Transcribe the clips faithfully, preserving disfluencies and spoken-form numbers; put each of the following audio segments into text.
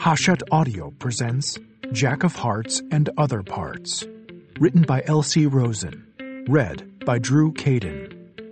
Hachette Audio presents Jack of Hearts and Other Parts. Written by Elsie Rosen. Read by Drew Caden.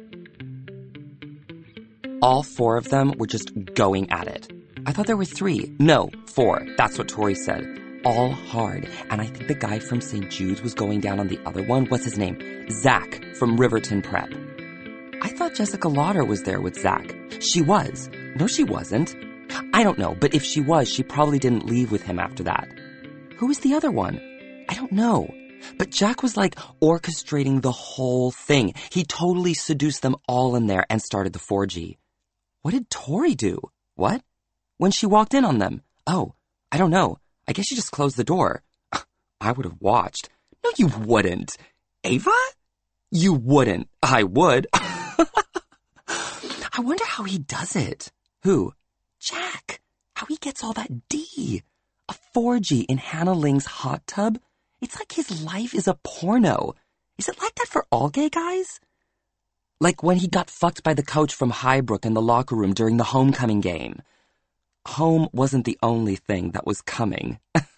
All four of them were just going at it. I thought there were three. No, four. That's what Tori said. All hard. And I think the guy from Saint Jude's was going down on the other one. What's his name? Zach from Riverton Prep. I thought Jessica Lauder was there with Zach. She was. No, she wasn't. I don't know, but if she was, she probably didn't leave with him after that. Who was the other one? I don't know. But Jack was like orchestrating the whole thing. He totally seduced them all in there and started the four G. What did Tori do? What? When she walked in on them? Oh, I don't know. I guess she just closed the door. I would have watched. No, you wouldn't. Ava? You wouldn't. I would. I wonder how he does it. Who? Jack. How he gets all that D. A four G in Hannah Ling's hot tub? It's like his life is a porno. Is it like that for all gay guys? Like when he got fucked by the coach from Highbrook in the locker room during the homecoming game. Home wasn't the only thing that was coming.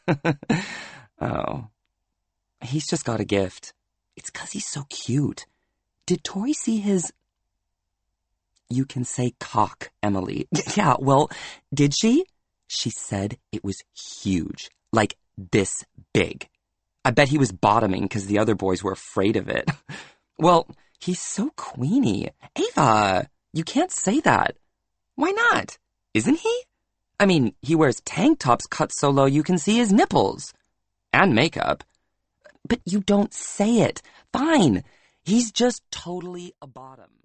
Oh. He's just got a gift. It's 'cause he's so cute. Did Tori see his... You can say cock, Emily. Yeah, well, did she? She said it was huge. Like this big. I bet he was bottoming 'cause the other boys were afraid of it. Well, he's so queenie. Ava, you can't say that. Why not? Isn't he? I mean, he wears tank tops cut so low you can see his nipples. And makeup. But you don't say it. Fine. He's just totally a bottom.